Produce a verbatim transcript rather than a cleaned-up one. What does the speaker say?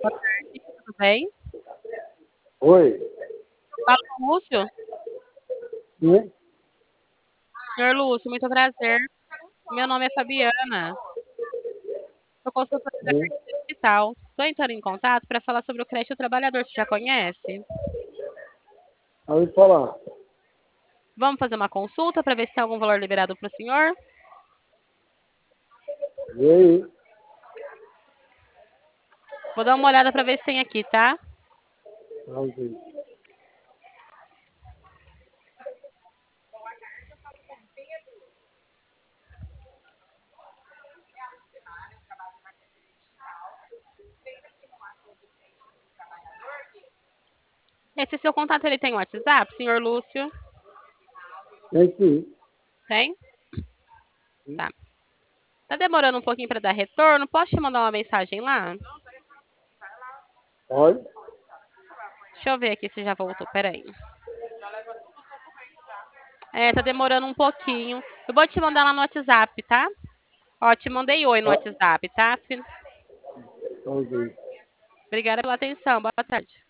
Boa tarde, tudo bem? Oi. Fala com o Lúcio? Sim? Senhor Lúcio, muito prazer. Meu nome é Fabiana. Sou consultora da Sim. Carteira Digital. Estou entrando em contato para falar sobre o Creche do Trabalhador. Você já conhece? Aí falar. Vamos fazer uma consulta para ver se tem algum valor liberado para o senhor? E aí? Vou dar uma olhada para ver se tem aqui, tá? Ok. Esse seu contato, ele tem WhatsApp, senhor Lúcio? Tem sim. Tem? Tá. Tá demorando um pouquinho para dar retorno? Posso te mandar uma mensagem lá? Pode? Deixa eu ver aqui se já voltou. Peraí. É, tá demorando um pouquinho. Eu vou te mandar lá no WhatsApp, tá? Ó, te mandei oi no Ah, WhatsApp, tá? ok. Obrigada pela atenção. Boa tarde.